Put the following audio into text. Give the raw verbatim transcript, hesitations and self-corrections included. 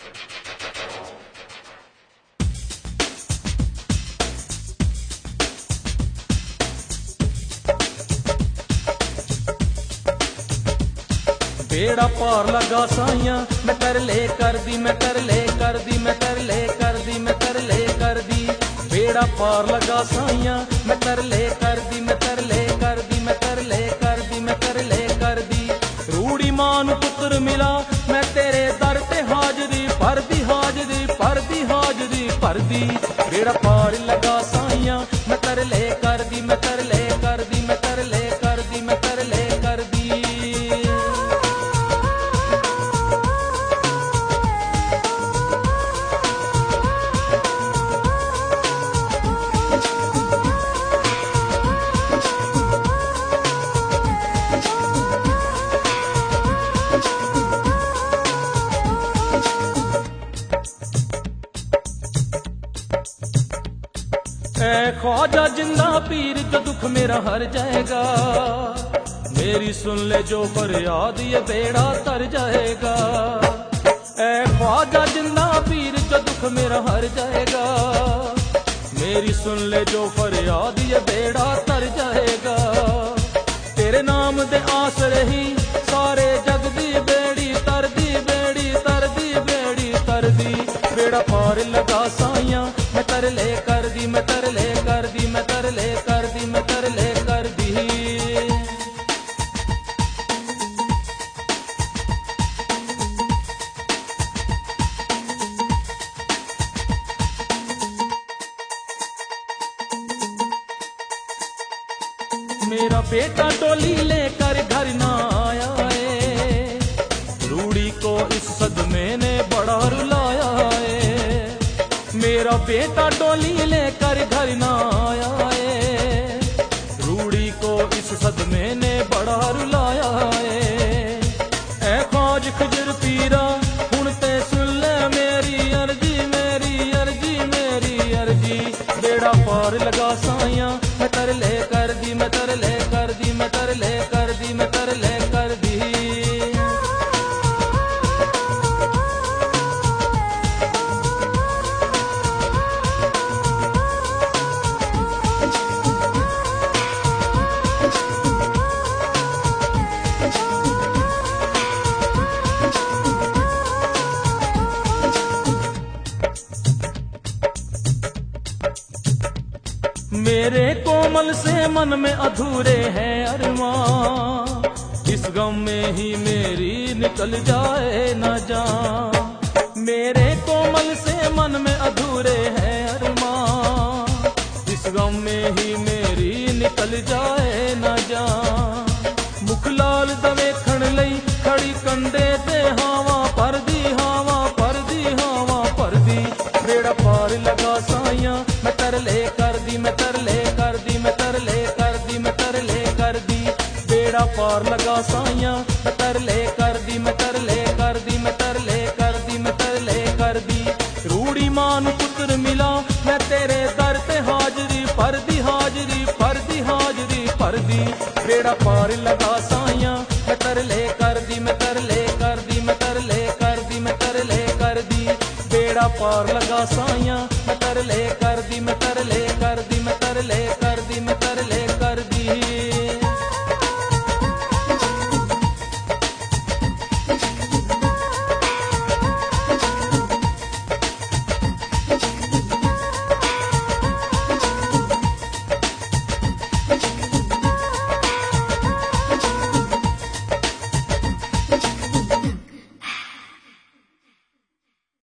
बेड़ा पार लगा साइया मैं कर ले कर दी मैं कर ले कर दी मैं कर ले कर दी मैं कर ले कर दी बेड़ा पार लगा साइया मैं कर ले कर दी मैं कर ले कर दी मैं कर ले कर दी मैं कर ले कर दी रूड़ी मान पुत्र मिला मैं तेरे दर पे हाजरी पर दी हाजरी पर दी हाजरी पर दी बेड़ा पार लगा साइया मैं कर ले कर दी मैं कर ले कर दी मैं कर ले कर दी मैं कर ले कर दी ऐ ख्वाजा जिंदा पीर जो दुख मेरा हर जाएगा मेरी सुन ले जो फरियाद ये बेड़ा तर जाएगा। ऐ ख्वाजा जिंदा पीर जो दुख मेरा हर जाएगा मेरी सुन ले जो फरियाद ये बेड़ा तर जाएगा। तेरे नाम दे आस रही सारे जग दी बेड़ी तर दी बेड़ी तर दी बेड़ी तर दी बेड़ा पार लगा साइया मैं तर ले कर दी मैं तर ले कर दी मैं तर ले कर दी मैं तर ले कर दी। मेरा बेटा डोली लेकर घर ना आया है रूड़ी को इस सदमे ने बड़ा रुलाया है। मेरा बेटा डोली लेकर घर ना आया है रूड़ी को इस सदमे ने बड़ा रुलाया है। ऐ ख्वाज खजर पीरा हुण ते सुन ले मेरी अर्जी मेरी अर्जी मेरी अर्जी बेड़ा पार लगा साइया मैं तर ले कर दी मैं तर ले कर दी मैं तर ले कर दी मैं तर ले कर दी। मेरे कोमल से मन में अधूरे हैं अरमान इस गम में ही मेरी निकल जाए न जान। मेरे कोमल से मन में अधूरे हैं अरमान इस गम में ही मेरी निकल जाए न जान। मुख लाल दवे खण लई खड़ी कंडे ते हावा पर दी हावा पर दी हावा पर दी बेड़ा पार लगा साइया मैं तर ले कर दी मैं तर ले कर दी मैं तर ले कर दी मैं तर ले कर दी बेड़ा पार लगा साइया मैं तर ले कर दी मैं तर ले कर दी मैं तर ले कर दी मैं तर ले कर दी। रूड़ी मान पुत्र मिला मैं तेरे दर पे हाजरी पर दी हाजरी पर दी हाजरी पर दी बेड़ा पार लगा साइया मैं तर ले कर दी मैं तर ले कर दी मैं तर ले कर दी मैं तर ले कर दी बेड़ा पार लगा साइया मैं तर ले कर दी मैं तर ले कर दी मैं तर ले कर